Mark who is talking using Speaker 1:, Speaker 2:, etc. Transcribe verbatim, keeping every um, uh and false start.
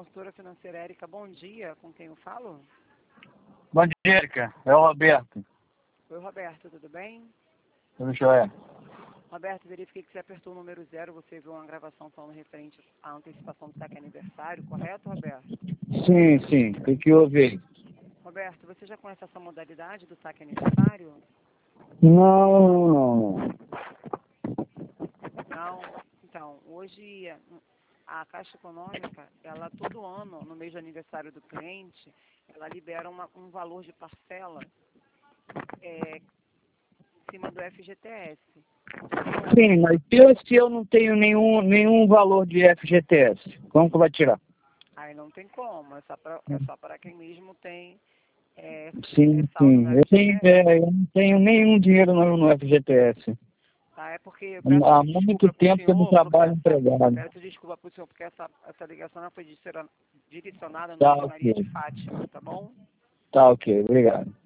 Speaker 1: consultora financeira Érica, bom dia. Com quem eu falo?
Speaker 2: Bom dia, Érica. É o Roberto.
Speaker 1: Oi, Roberto, tudo bem?
Speaker 2: Tudo jóia.
Speaker 1: Roberto, verifiquei que você apertou o número zero, você viu uma gravação falando referente à antecipação do saque aniversário, correto, Roberto?
Speaker 2: Sim, sim. O que houve aí?
Speaker 1: Roberto, você já conhece essa modalidade do saque aniversário?
Speaker 2: Não, não, não.
Speaker 1: Não? Então, hoje a Caixa Econômica, ela todo ano, no mês de aniversário do cliente, ela libera uma, um valor de parcela é, em cima do F G T S.
Speaker 2: Sim, mas se eu, se eu não tenho nenhum, nenhum valor de F G T S, como que vai tirar?
Speaker 1: Aí não tem como, é só para é só para quem mesmo tem é,
Speaker 2: Sim,
Speaker 1: é saldo no
Speaker 2: sim. Eu, tenho,
Speaker 1: F G T S.
Speaker 2: é, eu não tenho nenhum dinheiro no, no F G T S.
Speaker 1: Tá? É porque eu peço
Speaker 2: Há muito
Speaker 1: desculpa para o
Speaker 2: tempo que eu não
Speaker 1: senhor, porque
Speaker 2: trabalho
Speaker 1: essa,
Speaker 2: empregado.
Speaker 1: peço desculpa para o senhor, porque essa, essa ligação não foi direcionada no
Speaker 2: Tá
Speaker 1: nome de Maria de
Speaker 2: ok.
Speaker 1: Fátima, tá bom?
Speaker 2: Tá ok, obrigado.